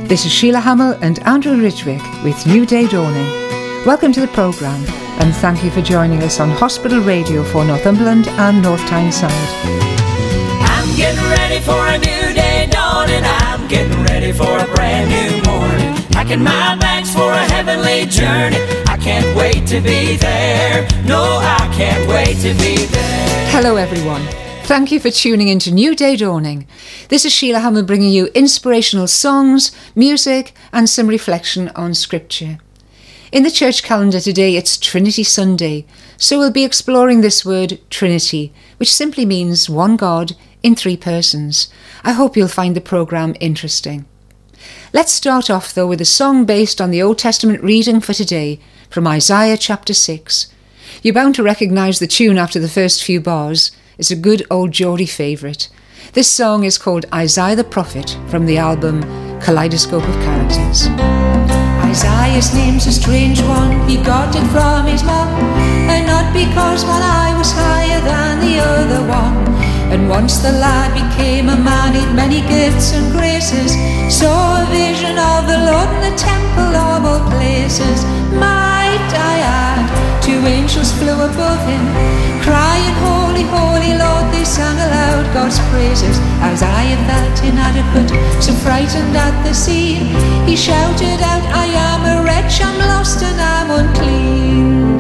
This is Sheila Hamill and Andrew Ridgwick with New Day Dawning. Welcome to the programme and thank you for joining us on Hospital Radio for Northumberland and North Tyneside. I'm getting ready for a new day dawning. I'm getting ready for a brand new morning. Packing my bags for a heavenly journey. I can't wait to be there. No, I can't wait to be there. Hello everyone. Thank you for tuning in to New Day Dawning. This is Sheila Hamill bringing you inspirational songs, music and some reflection on scripture. In the church calendar today it's Trinity Sunday, so we'll be exploring this word Trinity, which simply means one God in three persons. I hope you'll find the programme interesting. Let's start off though with a song based on the Old Testament reading for today from Isaiah chapter 6. You're bound to recognise the tune after the first few bars. It's a good old Geordie favourite. This song is called Isaiah the Prophet from the album Kaleidoscope of Characters. Isaiah's name's a strange one, he got it from his mum, and not because one eye was higher than the other one. And once the lad became a man, he'd many gifts and graces, saw a vision of the Lord in the temple of all places. Might I add, two angels flew above him, crying, Holy, holy Lord, they sang aloud God's praises. Isaiah felt inadequate, so frightened at the scene, he shouted out, I am a wretch, I'm lost and I'm unclean.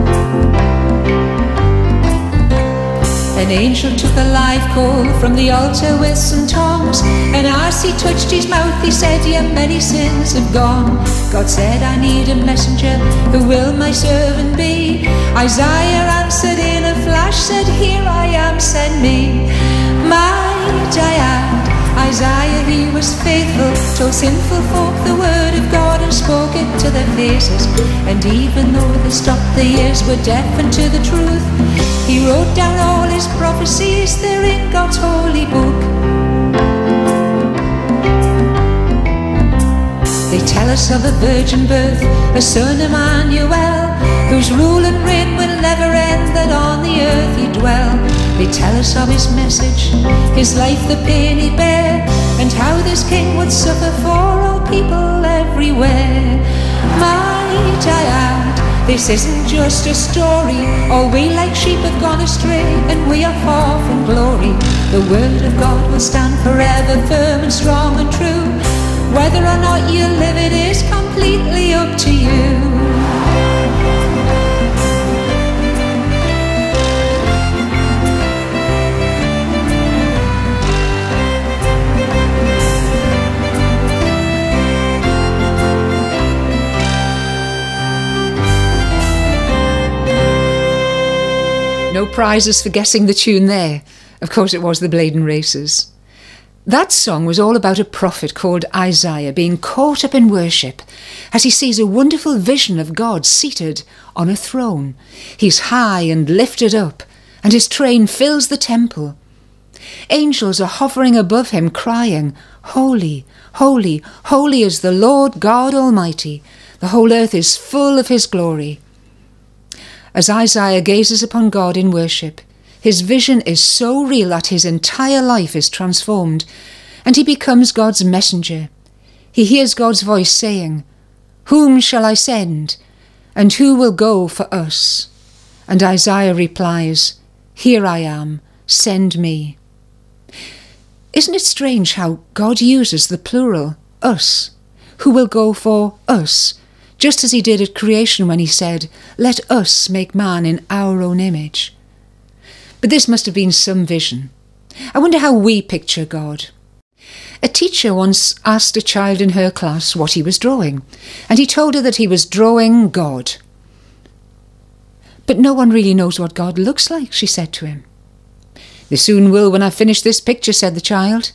An angel took a live coal from the altar with some tongs, and as he touched his mouth he said, your many sins have gone. God said, I need a messenger, who will my servant be? Isaiah answered in a flash, said, here I am, send me. Might I add, Isaiah he was faithful, told sinful folk the word of God and spoke it to their faces. And even though they stopped their ears, were deafened to the truth, he wrote down all his prophecies, they're in God's holy book. They tell us of a virgin birth, a son Emmanuel, whose rule and reign will never end, that on the earth he dwell. They tell us of his message, his life, the pain he bare, and how this king would suffer for all people everywhere. Might I add, this isn't just a story, all we like sheep have gone astray, and we are far from glory. The word of God will stand forever, firm and strong and true. Whether or not you live it is completely up to you. No prizes for guessing the tune there. Of course it was the Blaydon Races. That song was all about a prophet called Isaiah being caught up in worship as he sees a wonderful vision of God seated on a throne. He's high and lifted up, and his train fills the temple. Angels are hovering above him crying, Holy, holy, holy is the Lord God Almighty. The whole earth is full of his glory. As Isaiah gazes upon God in worship, his vision is so real that his entire life is transformed, and he becomes God's messenger. He hears God's voice saying, Whom shall I send? And who will go for us? And Isaiah replies, Here I am, send me. Isn't it strange how God uses the plural, us, who will go for us, just as he did at creation when he said, Let us make man in our own image. But this must have been some vision. I wonder how we picture God. A teacher once asked a child in her class what he was drawing, and he told her that he was drawing God. But no one really knows what God looks like, she said to him. They soon will when I finish this picture, said the child.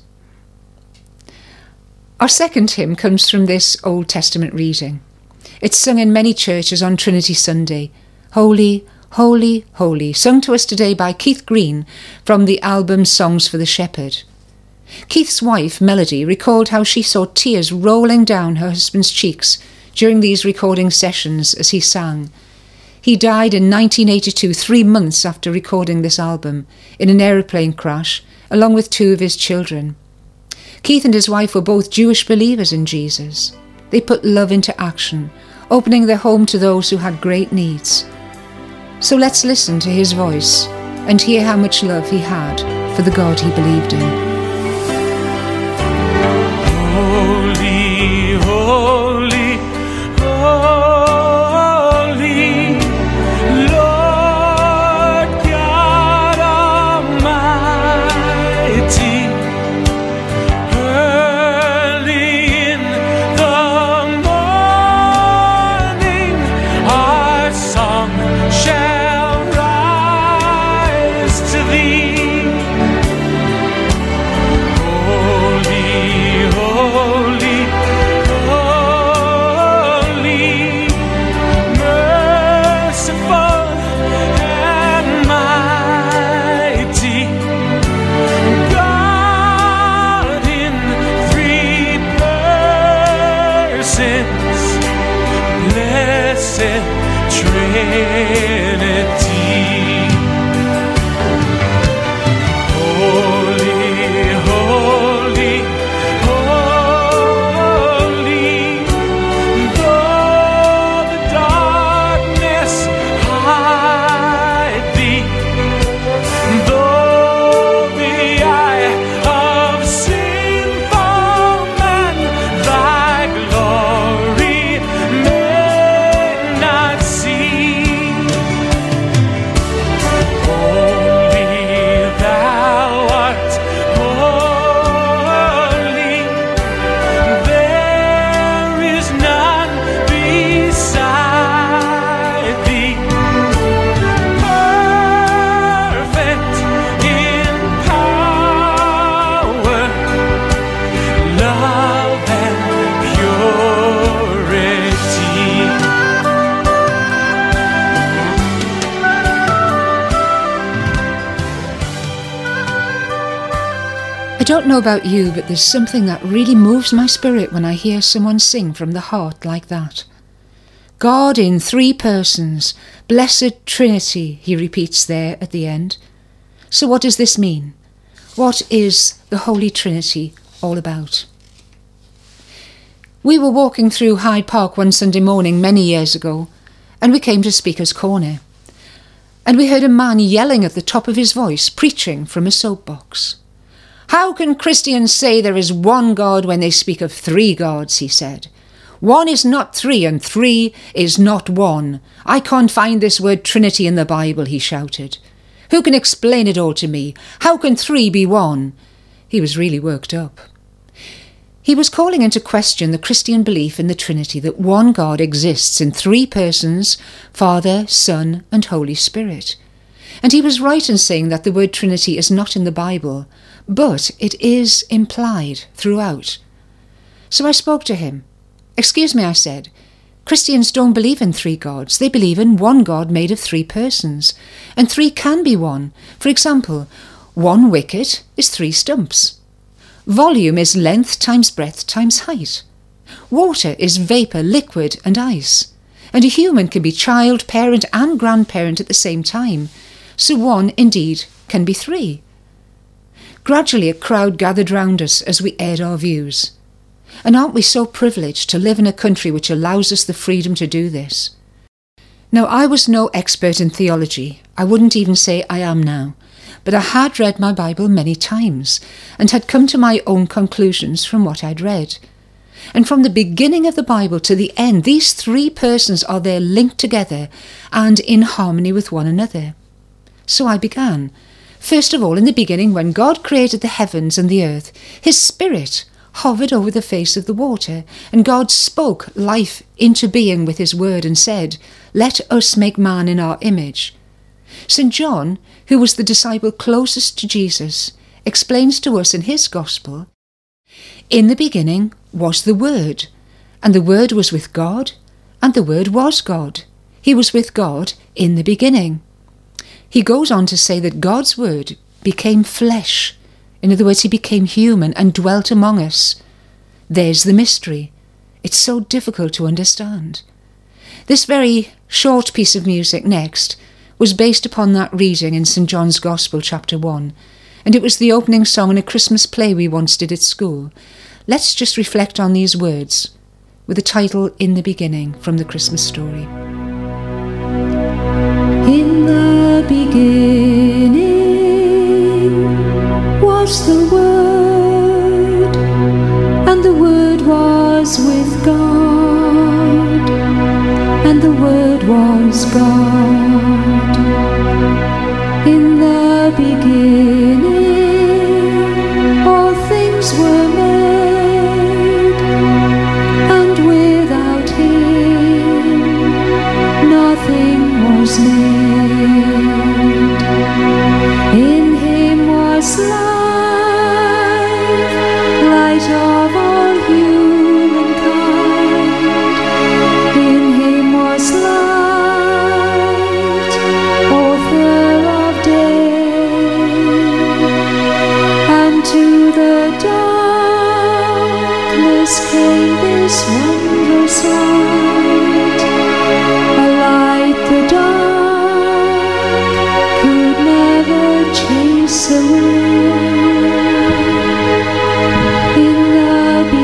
Our second hymn comes from this Old Testament reading. It's sung in many churches on Trinity Sunday. Holy, holy, holy, sung to us today by Keith Green from the album Songs for the Shepherd. Keith's wife, Melody, recalled how she saw tears rolling down her husband's cheeks during these recording sessions as he sang. He died in 1982, 3 months after recording this album, in an aeroplane crash, along with 2 of his children. Keith and his wife were both Jewish believers in Jesus. They put love into action, opening their home to those who had great needs. So let's listen to his voice and hear how much love he had for the God he believed in. Holy, holy, holy, Lord God Almighty. Early in the morning, our song shall rise to thee. I don't know about you, but there's something that really moves my spirit when I hear someone sing from the heart like that. God in three persons, blessed Trinity, he repeats there at the end. So what does this mean? What is the Holy Trinity all about? We were walking through Hyde Park one Sunday morning many years ago, and we came to Speaker's Corner. And we heard a man yelling at the top of his voice, preaching from a soapbox. How can Christians say there is one God when they speak of three gods, he said. One is not three and three is not one. I can't find this word Trinity in the Bible, he shouted. Who can explain it all to me? How can three be one? He was really worked up. He was calling into question the Christian belief in the Trinity, that one God exists in three persons, Father, Son, and Holy Spirit. And he was right in saying that the word Trinity is not in the Bible, but it is implied throughout. So I spoke to him. Excuse me, I said. Christians don't believe in three gods. They believe in one God made of three persons. And three can be one. For example, one wicket is three stumps. Volume is length times breadth times height. Water is vapour, liquid and ice. And a human can be child, parent and grandparent at the same time. So one, indeed, can be three. Gradually a crowd gathered round us as we aired our views. And aren't we so privileged to live in a country which allows us the freedom to do this? Now, I was no expert in theology. I wouldn't even say I am now. But I had read my Bible many times and had come to my own conclusions from what I'd read. And from the beginning of the Bible to the end, these three persons are there linked together and in harmony with one another. So I began. First of all, in the beginning, when God created the heavens and the earth, his Spirit hovered over the face of the water, and God spoke life into being with his word and said, "Let us make man in our image." St. John, who was the disciple closest to Jesus, explains to us in his Gospel, "In the beginning was the Word, and the Word was with God, and the Word was God. He was with God in the beginning." He goes on to say that God's Word became flesh. In other words, he became human and dwelt among us. There's the mystery. It's so difficult to understand. This very short piece of music next was based upon that reading in St. John's Gospel, chapter 1, and it was the opening song in a Christmas play we once did at school. Let's just reflect on these words with the title In the Beginning from the Christmas story. In the beginning was the Word, and the Word was with God, and the Word was God. In the beginning all things were made, and without Him nothing was made. In Him was life, light of all humankind. In Him was light, author of day, and to the darkness came this wondrous light, a light the dark could never chase away. In the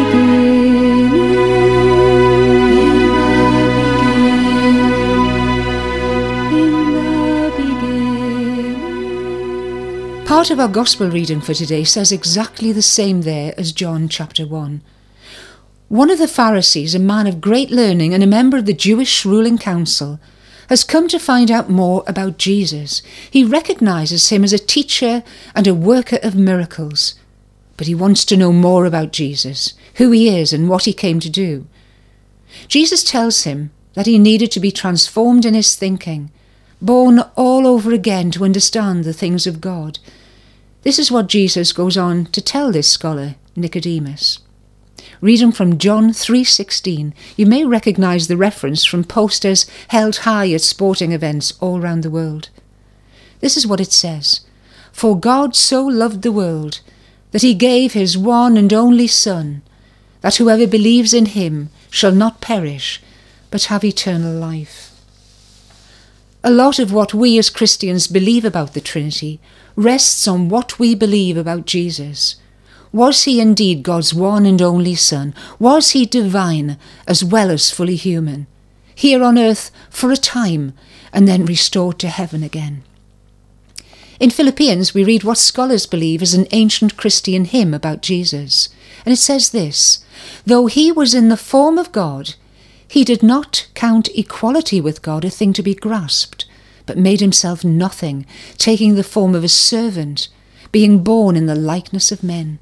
beginning. Part of our Gospel reading for today says exactly the same there as John chapter 1. One of the Pharisees, a man of great learning and a member of the Jewish ruling council, has come to find out more about Jesus. He recognises him as a teacher and a worker of miracles, but he wants to know more about Jesus, who he is and what he came to do. Jesus tells him that he needed to be transformed in his thinking, born all over again to understand the things of God. This is what Jesus goes on to tell this scholar, Nicodemus. Reading from John 3:16, you may recognise the reference from posters held high at sporting events all round the world. This is what it says: "For God so loved the world, that he gave his one and only Son, that whoever believes in him shall not perish, but have eternal life." A lot of what we as Christians believe about the Trinity rests on what we believe about Jesus. Was he indeed God's one and only Son? Was he divine as well as fully human, here on earth for a time and then restored to heaven again? In Philippians we read what scholars believe is an ancient Christian hymn about Jesus, and it says this: "Though he was in the form of God, he did not count equality with God a thing to be grasped, but made himself nothing, taking the form of a servant, being born in the likeness of men."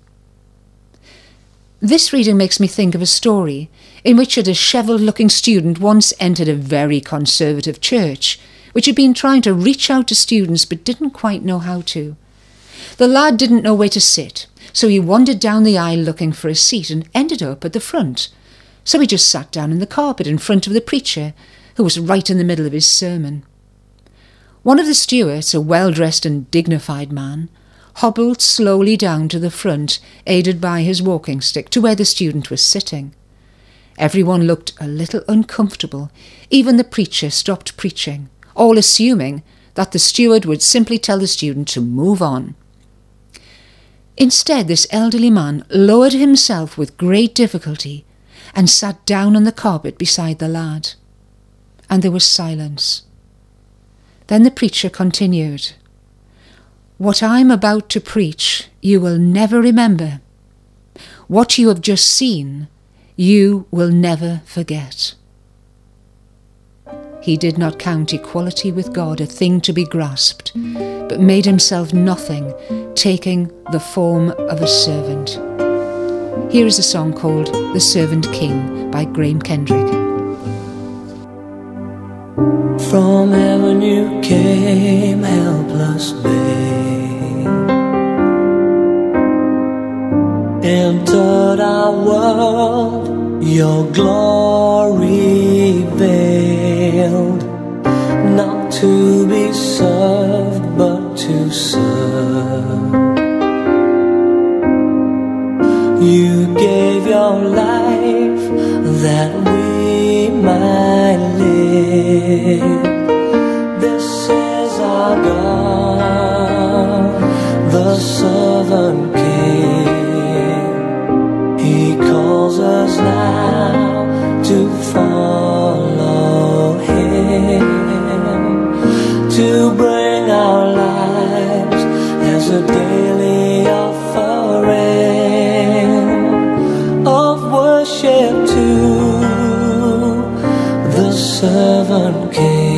This reading makes me think of a story in which a dishevelled-looking student once entered a very conservative church, which had been trying to reach out to students but didn't quite know how to. The lad didn't know where to sit, so he wandered down the aisle looking for a seat and ended up at the front. So he just sat down on the carpet in front of the preacher, who was right in the middle of his sermon. One of the stewards, a well-dressed and dignified man, hobbled slowly down to the front, aided by his walking stick, to where the student was sitting. Everyone looked a little uncomfortable. Even the preacher stopped preaching, all assuming that the steward would simply tell the student to move on. Instead, this elderly man lowered himself with great difficulty and sat down on the carpet beside the lad. And there was silence. Then the preacher continued: "What I'm about to preach you will never remember. What you have just seen you will never forget." He did not count equality with God a thing to be grasped, but made himself nothing, taking the form of a servant. Here is a song called "The Servant King" by Graham Kendrick. From heaven you came, helpless babe, entered our world, your glory veiled, not to be served but to serve. You gave your life that we might live. This is our God, the Son servant King. He calls us now to follow Him, to bring our lives as a daily offering of worship to the servant King.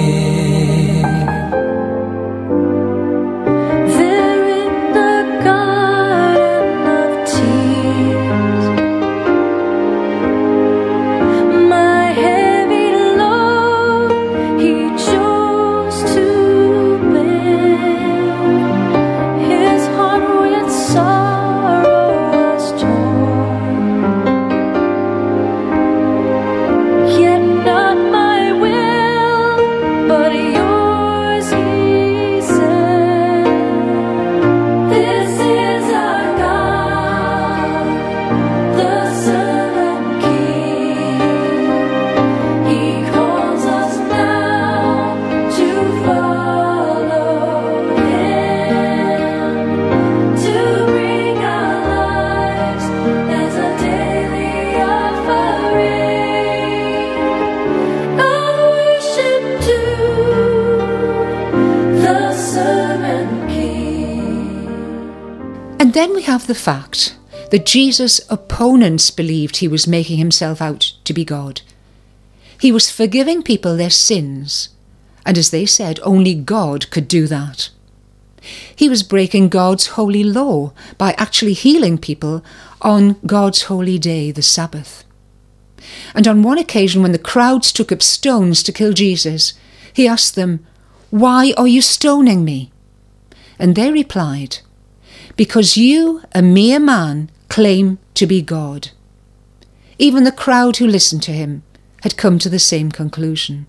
Then we have the fact that Jesus' opponents believed he was making himself out to be God. He was forgiving people their sins, and as they said, only God could do that. He was breaking God's holy law by actually healing people on God's holy day, the Sabbath. And on one occasion, when the crowds took up stones to kill Jesus, he asked them, "Why are you stoning me?" And they replied, "Because you, a mere man, claim to be God." Even the crowd who listened to him had come to the same conclusion.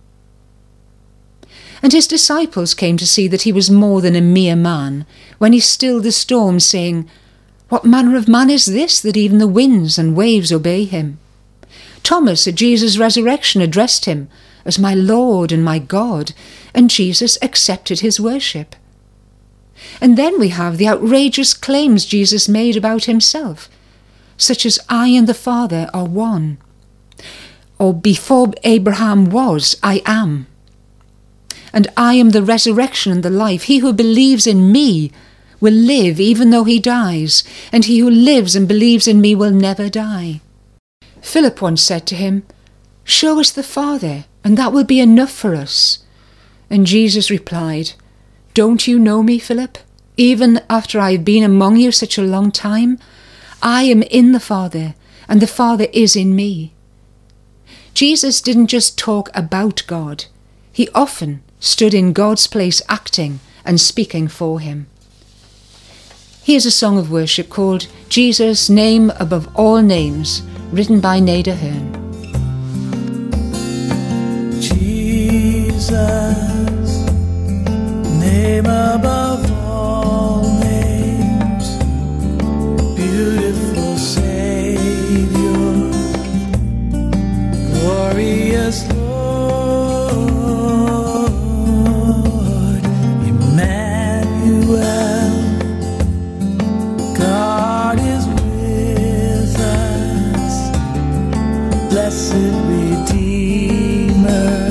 And his disciples came to see that he was more than a mere man when he stilled the storm, saying, "What manner of man is this, that even the winds and waves obey him?" Thomas, at Jesus' resurrection, addressed him as my Lord and my God, and Jesus accepted his worship. And then we have the outrageous claims Jesus made about himself, such as "I and the Father are one," or "Before Abraham was, I am," and "I am the resurrection and the life. He who believes in me will live even though he dies, and he who lives and believes in me will never die." Philip once said to him, "Show us the Father, and that will be enough for us." And Jesus replied, "Don't you know me, Philip? Even after I have been among you such a long time, I am in the Father, and the Father is in me." Jesus didn't just talk about God. He often stood in God's place acting and speaking for him. Here's a song of worship called "Jesus, Name Above All Names," written by Nada Hearn. Jesus, name above all names, beautiful Savior, glorious Lord, Emmanuel, God is with us, blessed Redeemer,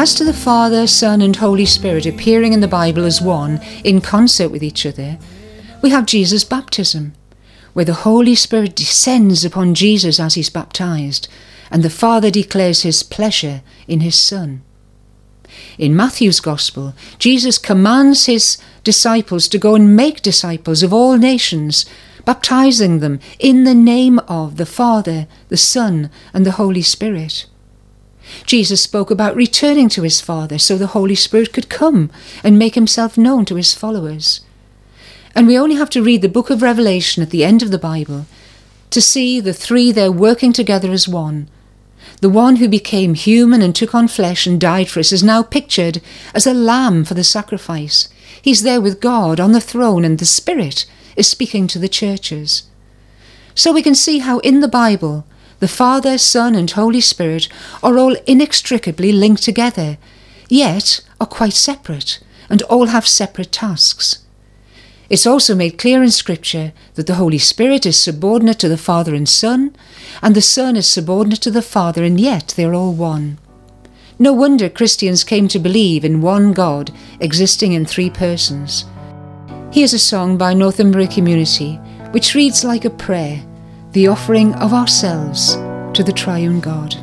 As to the Father, Son and Holy Spirit appearing in the Bible as one, in concert with each other, we have Jesus' baptism, where the Holy Spirit descends upon Jesus as he's baptized, and the Father declares his pleasure in his Son. In Matthew's Gospel, Jesus commands his disciples to go and make disciples of all nations, baptizing them in the name of the Father, the Son, and the Holy Spirit. Jesus spoke about returning to his Father so the Holy Spirit could come and make himself known to his followers. And we only have to read the book of Revelation at the end of the Bible to see the three there working together as one. The one who became human and took on flesh and died for us is now pictured as a lamb for the sacrifice. He's there with God on the throne, and the Spirit is speaking to the churches. So we can see how in the Bible, the Father, Son and Holy Spirit are all inextricably linked together, yet are quite separate, and all have separate tasks. It's also made clear in Scripture that the Holy Spirit is subordinate to the Father and Son, and the Son is subordinate to the Father, and yet they're all one. No wonder Christians came to believe in one God existing in three persons. Here's a song by Northumbria Community, which reads like a prayer, the offering of ourselves to the triune God.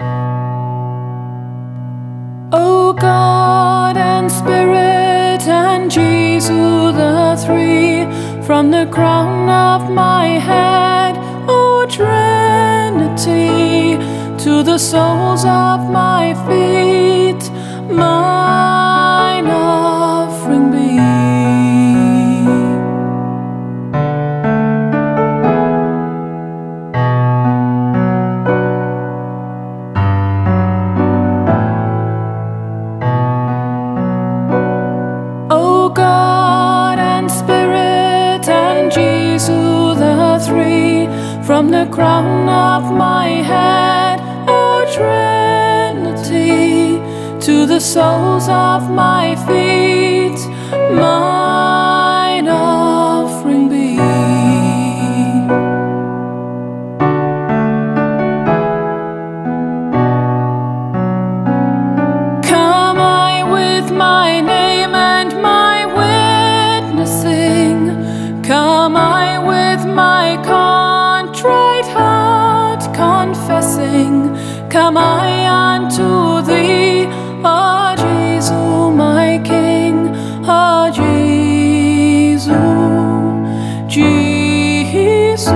O God and Spirit and Jesus the three, from the crown of my head, O Trinity, to the soles of my feet, mine offering be. From the crown of my head, O Trinity, to the soles of my feet, mine offering be. Come I with my name and my witnessing, come I with my contrite heart confessing, come I unto thee, O Jesus, my King, O Jesus, Jesus,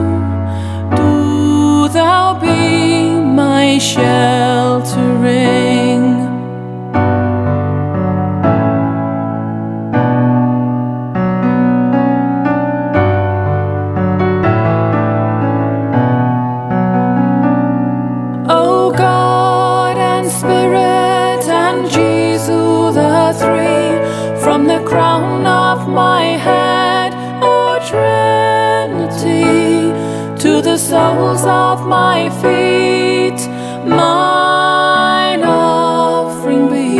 do thou be my sheltering. From the crown of my head, O Trinity, to the soles of my feet, mine offering be.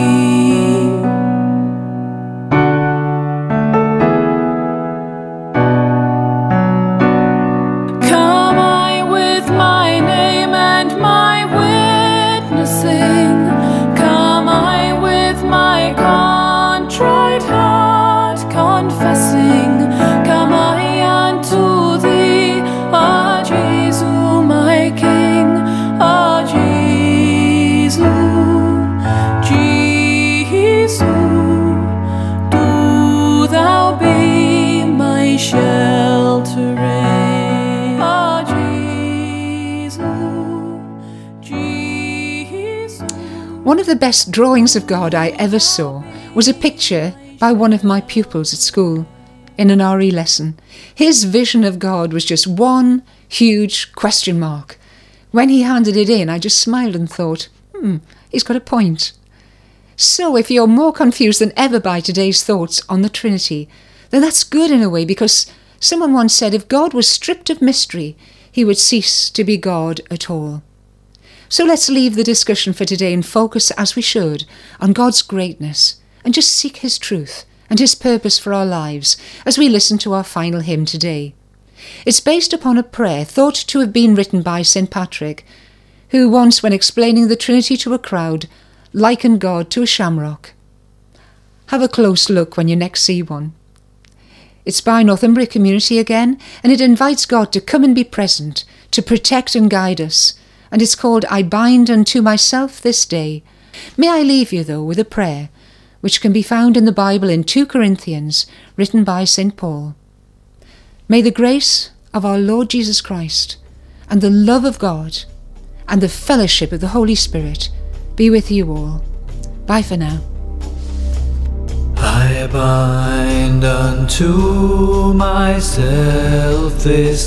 Come I with my name and my witnessing, come I with my contrite heart confessing, come I unto thee, O Jesus, my King, O Jesus, Jesus, do thou be my sheltering, O Jesus, Jesus. One of the best drawings of God I ever saw was a picture by one of my pupils at school in an RE lesson. His vision of God was just one huge question mark. When he handed it in, I just smiled and thought, he's got a point. So if you're more confused than ever by today's thoughts on the Trinity, then that's good in a way, because someone once said if God was stripped of mystery, he would cease to be God at all. So let's leave the discussion for today and focus, as we should, on God's greatness, and just seek his truth and his purpose for our lives as we listen to our final hymn today. It's based upon a prayer thought to have been written by St. Patrick, who once, when explaining the Trinity to a crowd, liken God to a shamrock. Have a close look when you next see one. It's by Northumbria Community again, and it invites God to come and be present, to protect and guide us, and it's called I Bind Unto Myself This Day. May I leave you, though, with a prayer, which can be found in the Bible in 2 Corinthians, written by St. Paul. May the grace of our Lord Jesus Christ, and the love of God, and the fellowship of the Holy Spirit be with you all. Bye for now. I bind unto myself this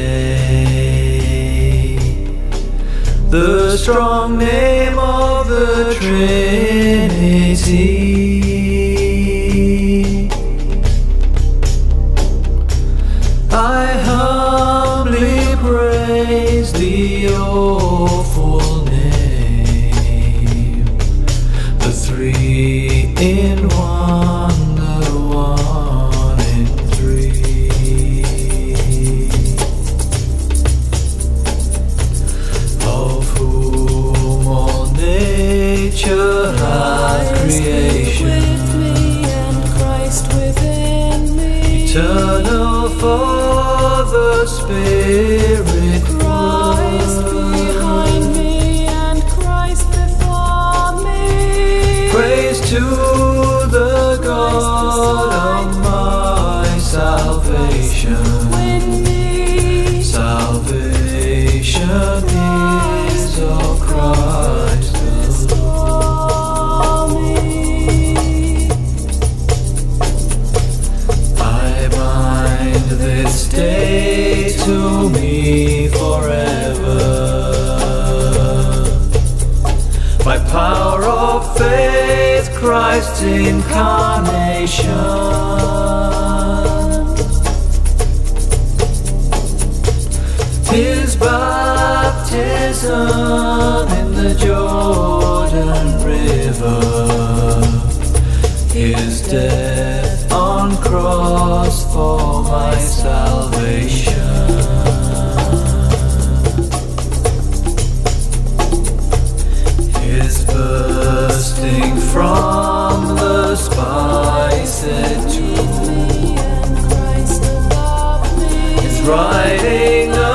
day the strong name of the Trinity. I humbly praise the awful name, the three in one, the one in three, of whom all nature hath creation, with me and Christ within me, eternal Father, Spirit, Christ behind me and Christ before me. praise to the God of my salvation. With me, Salvation is of Christ restore me. I bind this day to me forever by power of faith, Christ's incarnation. His baptism in the Jordan River, His death on cross for my salvation, His bursting from the spiced tomb, And Christ above me. His riding